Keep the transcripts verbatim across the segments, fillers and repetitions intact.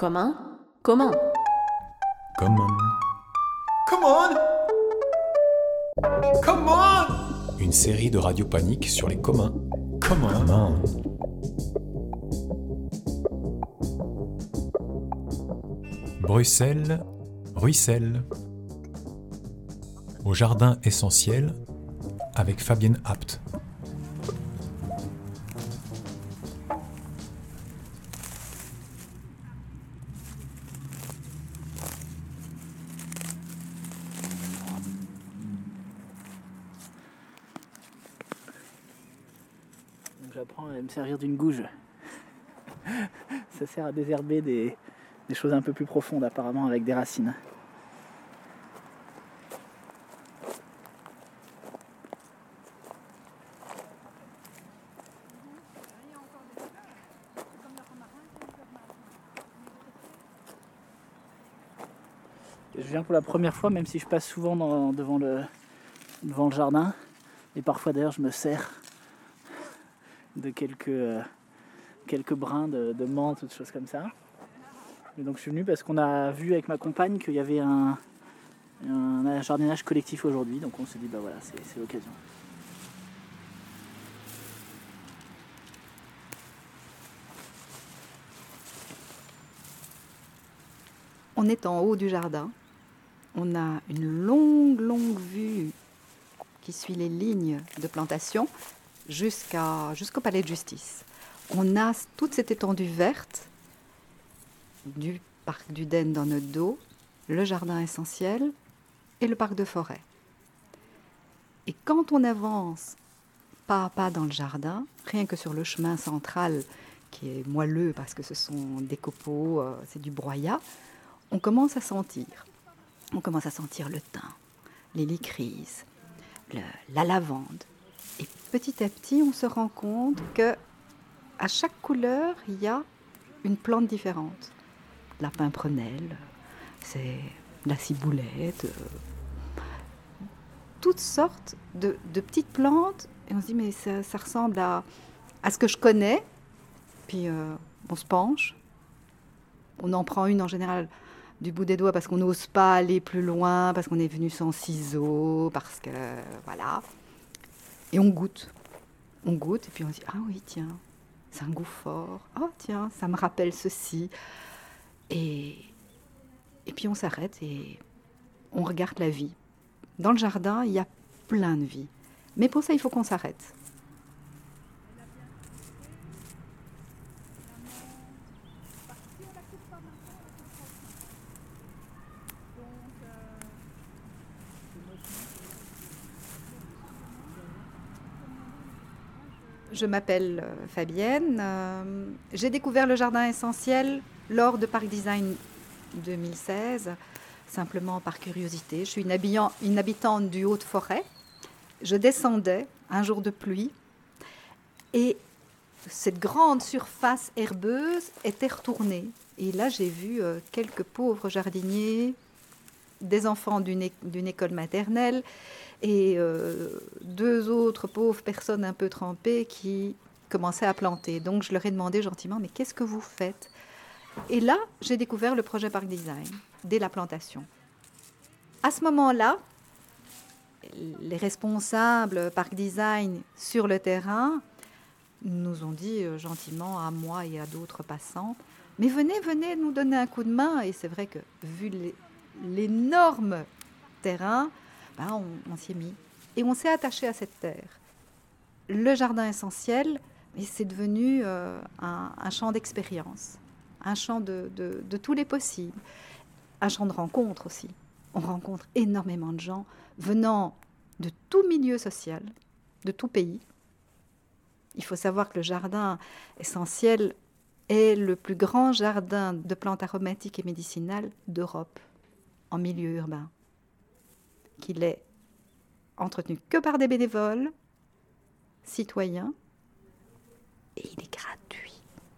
Commun, commun. Common. Come on! Come on! Une série de Radio Panique sur les communs. Come on. Come on. Bruxelles, Ruisselle. Au jardin essentiel avec Fabienne Apt. J'apprends à me servir d'une gouge. Ça sert à désherber des, des choses un peu plus profondes apparemment avec des racines. Je viens pour la première fois, même si je passe souvent dans, devant, le, devant le jardin. Et parfois d'ailleurs je me sers de quelques, euh, quelques brins de, de menthe ou de choses comme ça. Et donc je suis venu parce qu'on a vu avec ma compagne qu'il y avait un, un jardinage collectif aujourd'hui. Donc on s'est dit bah voilà, c'est, c'est l'occasion. On est en haut du jardin. On a une longue, longue vue qui suit les lignes de plantation jusqu'à, jusqu'au palais de justice. On a toute cette étendue verte du parc du Den dans notre dos, le jardin essentiel et le parc de forêt. Et quand on avance pas à pas dans le jardin, rien que sur le chemin central qui est moelleux parce que ce sont des copeaux, euh, c'est du broyat, on commence à sentir. On commence à sentir le thym, l'hélicryse, le, la lavande. Et petit à petit, on se rend compte que à chaque couleur, il y a une plante différente. La pimprenelle, c'est la ciboulette, euh, toutes sortes de, de petites plantes. Et on se dit, mais ça, ça ressemble à, à ce que je connais. Puis euh, on se penche. On en prend une en général du bout des doigts parce qu'on n'ose pas aller plus loin, parce qu'on est venu sans ciseaux, parce que voilà. Et on goûte. On goûte et puis on se dit, ah oui, tiens, c'est un goût fort. Ah tiens, ça me rappelle ceci. Et, et puis on s'arrête et on regarde la vie. Dans le jardin, il y a plein de vie. Mais pour ça, il faut qu'on s'arrête. Je m'appelle Fabienne. Euh, j'ai découvert le jardin essentiel lors de Parc Design deux mille seize, simplement par curiosité. Je suis une, habillant, une habitante du Haut-de-Forêt. Je descendais un jour de pluie et cette grande surface herbeuse était retournée. Et là, j'ai vu euh, quelques pauvres jardiniers, des enfants d'une, é- d'une école maternelle et euh, deux autres pauvres personnes un peu trempées qui commençaient à planter. Donc je leur ai demandé gentiment, mais qu'est-ce que vous faites ? Et là, j'ai découvert le projet Parc Design, dès la plantation. À ce moment-là, les responsables Parc Design sur le terrain nous ont dit euh, gentiment à moi et à d'autres passants, mais venez, venez nous donner un coup de main. Et c'est vrai que vu les, l'énorme terrain, ben on, on s'y est mis. Et on s'est attaché à cette terre. Le jardin essentiel, mais c'est devenu euh, un, un champ d'expérience, un champ de, de, de tous les possibles, un champ de rencontre aussi. On rencontre énormément de gens venant de tout milieu social, de tout pays. Il faut savoir que le jardin essentiel est le plus grand jardin de plantes aromatiques et médicinales d'Europe, en milieu urbain. Qu'il est entretenu que par des bénévoles, citoyens, et il est gratuit.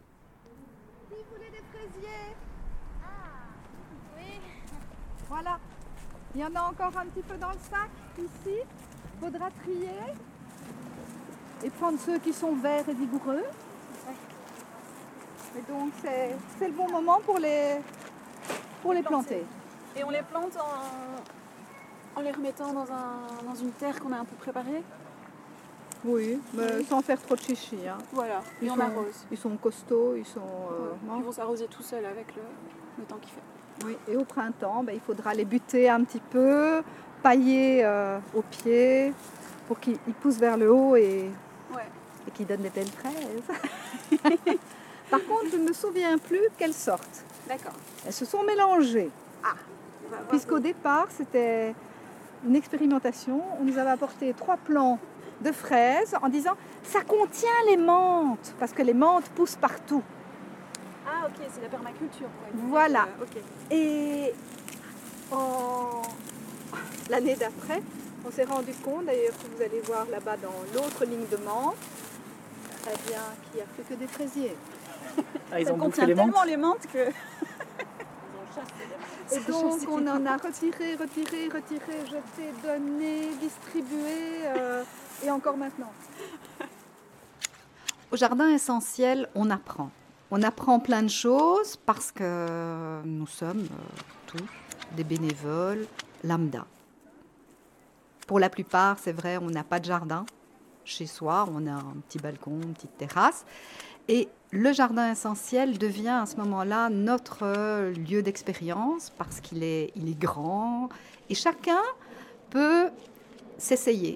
Qui voulait des fraisiers ? Ah, oui. Voilà. Il y en a encore un petit peu dans le sac, ici. Il faudra trier et prendre ceux qui sont verts et vigoureux. Et donc c'est, c'est le bon moment pour les, pour les planter. Et on les plante en, en les remettant dans, un, dans une terre qu'on a un peu préparée. Oui, mais Oui. sans faire trop de chichi. Hein. Voilà, Ils et on sont- arrose. Ils sont costauds, ils sont... euh, Ouais. non. Ils vont s'arroser tout seuls avec le, le temps qu'il fait. Oui. Et au printemps, ben, il faudra les buter un petit peu, pailler euh, aux pieds pour qu'ils ils poussent vers le haut et, Ouais. et qu'ils donnent des belles fraises. Par contre, je ne me souviens plus quelles sortes. D'accord. Elles se sont mélangées. On va voir Puisqu'au départ, c'était une expérimentation. On nous avait apporté trois plants de fraises en disant ça contient les menthes, parce que les menthes poussent partout. Ah ok, c'est la permaculture. Quoi. Donc, Voilà. euh, ok. Et en... l'année d'après, on s'est rendu compte, d'ailleurs que vous allez voir là-bas dans l'autre ligne de menthe, eh bien, qu'il n'y a plus que des fraisiers. Ah, ils Ça ont bouffé contient les menthes. tellement les menthes que... Et donc, on en a retiré, retiré, retiré, jeté, donné, distribué, euh, et encore maintenant. Au jardin essentiel, on apprend. On apprend plein de choses parce que nous sommes euh, tous des bénévoles lambda. Pour la plupart, c'est vrai, on n'a pas de jardin chez soi, on a un petit balcon, une petite terrasse. Et le jardin essentiel devient à ce moment-là notre euh, lieu d'expérience parce qu'il est, il est grand et chacun peut s'essayer.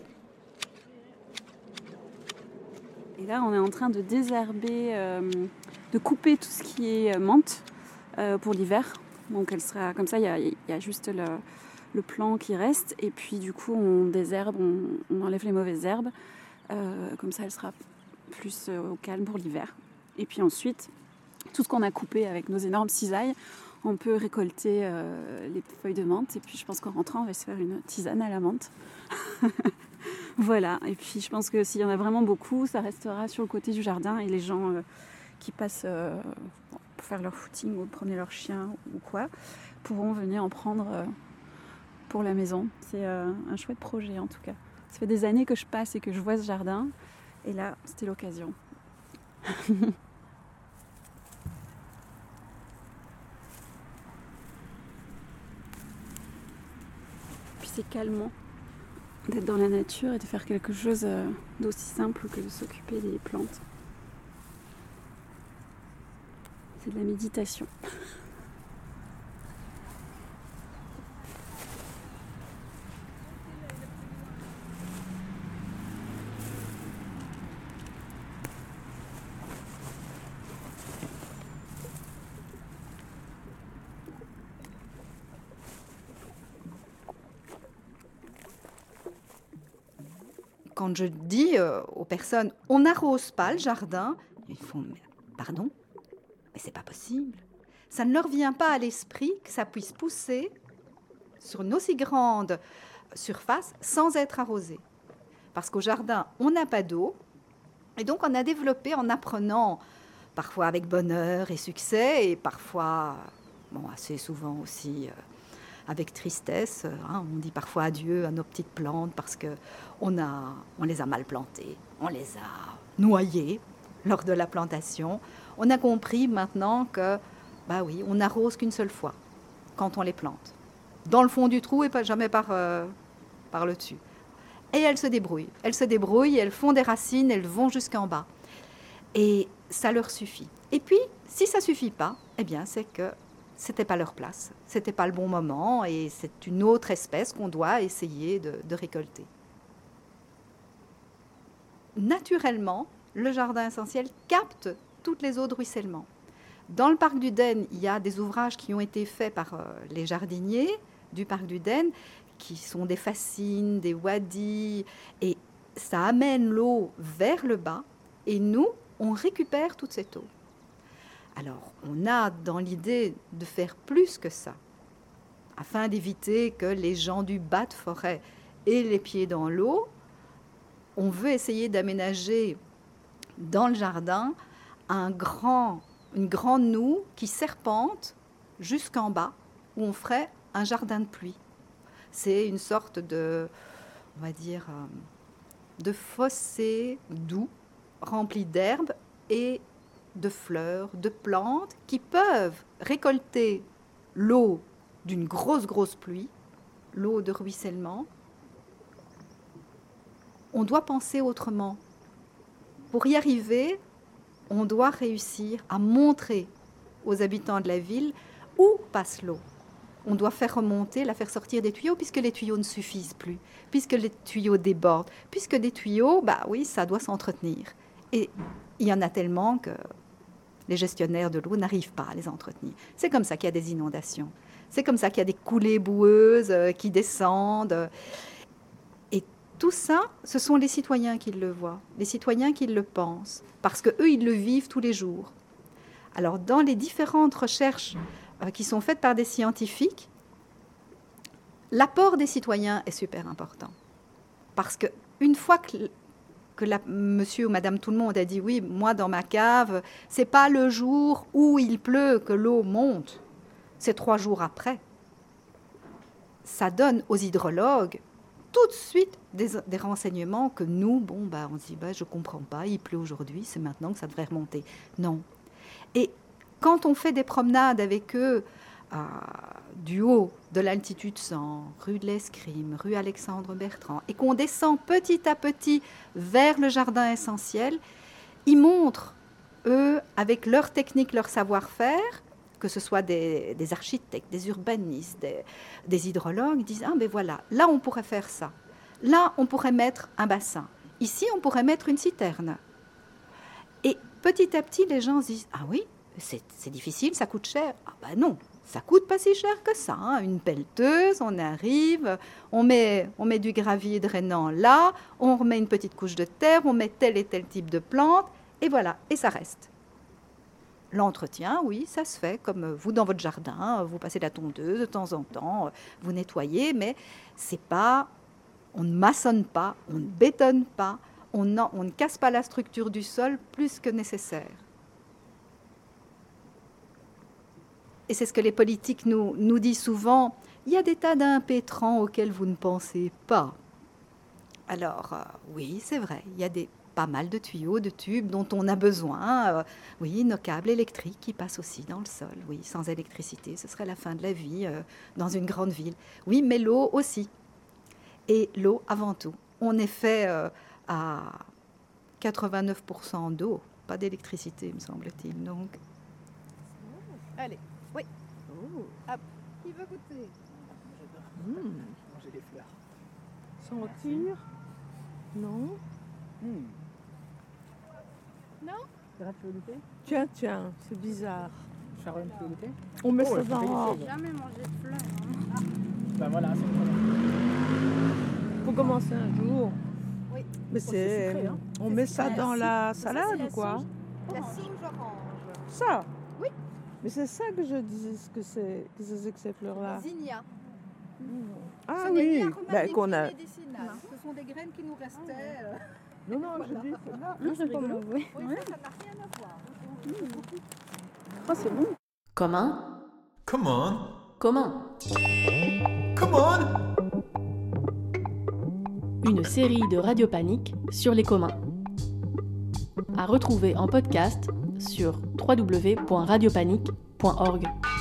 Et là, on est en train de désherber, euh, de couper tout ce qui est menthe euh, pour l'hiver. Donc elle sera comme ça, il y a, il y a juste le, le plant qui reste. Et puis du coup, on désherbe, on, on enlève les mauvaises herbes. Euh, comme ça, elle sera plus euh, au calme pour l'hiver. Et puis ensuite, tout ce qu'on a coupé avec nos énormes cisailles, on peut récolter euh, les feuilles de menthe. Et puis je pense qu'en rentrant, on va se faire une tisane à la menthe. Voilà, et puis je pense que s'il y en a vraiment beaucoup, ça restera sur le côté du jardin et les gens euh, qui passent euh, pour faire leur footing ou promener leur chien ou quoi, pourront venir en prendre euh, pour la maison. C'est euh, un chouette projet en tout cas. Ça fait des années que je passe et que je vois ce jardin, et là, c'était l'occasion. Puis c'est calmant d'être dans la nature et de faire quelque chose euh, d'aussi simple que de s'occuper des plantes. C'est de la méditation. Quand je dis euh, aux personnes, on n'arrose pas le jardin, ils font, mais, pardon, mais c'est pas possible. Ça ne leur vient pas à l'esprit que ça puisse pousser sur une aussi grande surface sans être arrosé. Parce qu'au jardin, on n'a pas d'eau, et donc on a développé en apprenant, parfois avec bonheur et succès, et parfois, bon, assez souvent aussi... Euh, avec tristesse, hein, on dit parfois adieu à nos petites plantes parce qu'on a, on les a mal plantées, on les a noyées lors de la plantation. On a compris maintenant que, bah oui, on n'arrose qu'une seule fois quand on les plante, dans le fond du trou et pas jamais par, euh, par le dessus. Et elles se débrouillent, elles se débrouillent, elles font des racines, elles vont jusqu'en bas. Et ça leur suffit. Et puis, si ça ne suffit pas, eh bien, c'est que c'était pas leur place, c'était pas le bon moment et c'est une autre espèce qu'on doit essayer de, de récolter. Naturellement, le jardin essentiel capte toutes les eaux de ruissellement. Dans le parc du Den, il y a des ouvrages qui ont été faits par euh, les jardiniers du parc du Den, qui sont des fascines, des wadis, et ça amène l'eau vers le bas, et nous, on récupère toute cette eau. Alors, on a dans l'idée de faire plus que ça, afin d'éviter que les gens du bas de forêt aient les pieds dans l'eau. On veut essayer d'aménager dans le jardin un grand, une grande noue qui serpente jusqu'en bas, où on ferait un jardin de pluie. C'est une sorte de, on va dire, de fossé doux, rempli d'herbes et de fleurs, de plantes qui peuvent récolter l'eau d'une grosse, grosse pluie, l'eau de ruissellement. On doit penser autrement. Pour y arriver, on doit réussir à montrer aux habitants de la ville où passe l'eau. On doit faire remonter, la faire sortir des tuyaux, puisque les tuyaux ne suffisent plus, puisque les tuyaux débordent, puisque des tuyaux, bah oui, ça doit s'entretenir. Et il y en a tellement que les gestionnaires de l'eau n'arrivent pas à les entretenir. C'est comme ça qu'il y a des inondations. C'est comme ça qu'il y a des coulées boueuses euh, qui descendent. Et tout ça, ce sont les citoyens qui le voient, les citoyens qui le pensent, parce qu'eux, ils le vivent tous les jours. Alors, dans les différentes recherches euh, qui sont faites par des scientifiques, l'apport des citoyens est super important. Parce qu'une fois que, que la, monsieur ou madame tout le monde a dit « oui, moi, dans ma cave, ce n'est pas le jour où il pleut que l'eau monte, c'est trois jours après », ça donne aux hydrologues tout de suite des, des renseignements que nous, bon, bah, on se dit bah, « je ne comprends pas, il pleut aujourd'hui, c'est maintenant que ça devrait remonter ». Non. Et quand on fait des promenades avec eux, euh, du haut de l'altitude cent, rue de l'Escrime, rue Alexandre-Bertrand, et qu'on descend petit à petit vers le jardin essentiel, ils montrent, eux, avec leur technique, leur savoir-faire, que ce soit des, des architectes, des urbanistes, des, des hydrologues, ils disent « Ah, ben voilà, là, on pourrait faire ça. Là, on pourrait mettre un bassin. Ici, on pourrait mettre une citerne. » Et petit à petit, les gens se disent « Ah oui, c'est, c'est difficile, ça coûte cher. » Ah ben non, ça coûte pas si cher que ça. Hein. Une pelleteuse, on arrive, on met, on met du gravier drainant là, on remet une petite couche de terre, on met tel et tel type de plante, et voilà, et ça reste. L'entretien, oui, ça se fait, comme vous dans votre jardin, vous passez la tondeuse de temps en temps, vous nettoyez, mais c'est pas, on ne maçonne pas, on ne bétonne pas, on, en, on ne casse pas la structure du sol plus que nécessaire. Et c'est ce que les politiques nous, nous disent souvent, il y a des tas d'impétrants auxquels vous ne pensez pas. Alors, euh, oui, c'est vrai, il y a des pas mal de tuyaux, de tubes dont on a besoin. Euh, oui, nos câbles électriques qui passent aussi dans le sol. Oui, sans électricité, ce serait la fin de la vie euh, dans une grande ville. Oui, mais l'eau aussi. Et l'eau avant tout. On est fait euh, à quatre-vingt-neuf pour cent d'eau, pas d'électricité, me semble-t-il. Donc, allez, oui. Oh. Hop. Qui veut goûter? Mmh. Manger des fleurs. Sentir? Non. Mmh. Non? Sharon, tu veux goûter? Tiens, tiens, c'est bizarre. Sharon, tu veux goûter? On met Oh, ça elle dans... fait Il Jamais mangé de fleurs. Hein. Ben voilà, c'est le faut commencer un jour. Oui. Mais c'est c'est... sucré, hein. On C'est met sucré. ça dans Ça, la c'est salade la ou quoi? La sauge orange. Ça? Oui. Mais c'est ça que je disais ce que c'est, que c'est que ces fleurs-là. Zinnia. Ah Ce n'est ni oui, aromatique ben, qu'on ni a... médicinal. Ce sont des graines qui nous restaient. euh, Non, non, je dis, c'est là. Non, c'est rigolo. Oui. Oui, ça, ça n'a rien à voir. Oh, c'est bon. Commun, Come on. commun. Come on. Une série de Radio Panique sur les communs. À retrouver en podcast sur w w w point radio panique point org.